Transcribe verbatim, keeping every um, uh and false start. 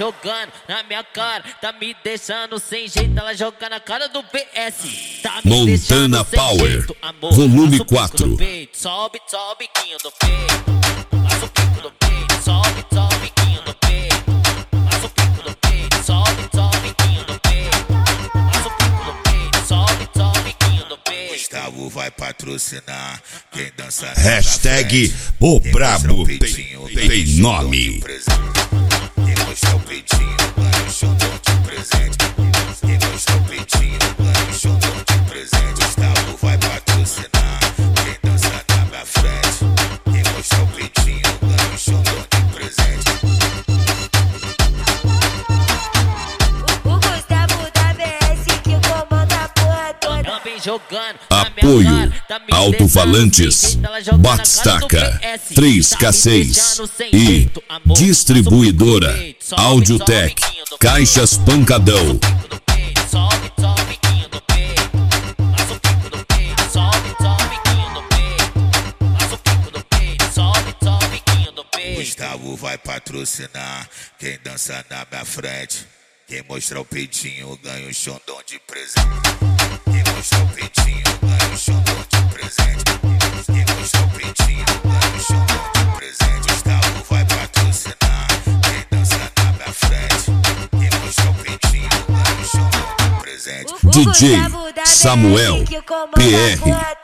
jogando na minha cara, tá me deixando sem jeito. Ela joga na cara do P S. Tá me Montana Power, jeito, amor. Volume quatro. Sobe, sobe, biquinho do peito. Passa o pico do peito. Sobe, sobe, biquinho do peito. Passa o pico do peito. Sobe, sobe, biquinho do peito. Passa o pico do peito. Sobe, sobe, biquinho do peito. Gustavo vai patrocinar quem dança. Hashtag o brabo tem, tem nome. Quem mostrar o peitinho ganha um xandão de presente. Quem mostrar o peitinho ganha um xandão de presente. Gustavo vai patrocinar quem dança na minha frente. Quem mostrar o peitinho ganha um xandão de presente. O Gustavo da B S que comanda a porra toda. Apoio Alto-Falantes, Batistaca, três K seis e Distribuidora Audiotech, Caixas Pancadão. Gustavo vai patrocinar quem dança na minha frente. Quem mostrar o peitinho ganha um xandão de presente. Quem mostrar o peitinho ganha um xandão de presente. Quem mostrar o peitinho ganha um xandão de presente. Gustavo vai patrocinar quem dança na minha frente. Quem mostrar o peitinho ganha um xandão de presente. D J Samuel P R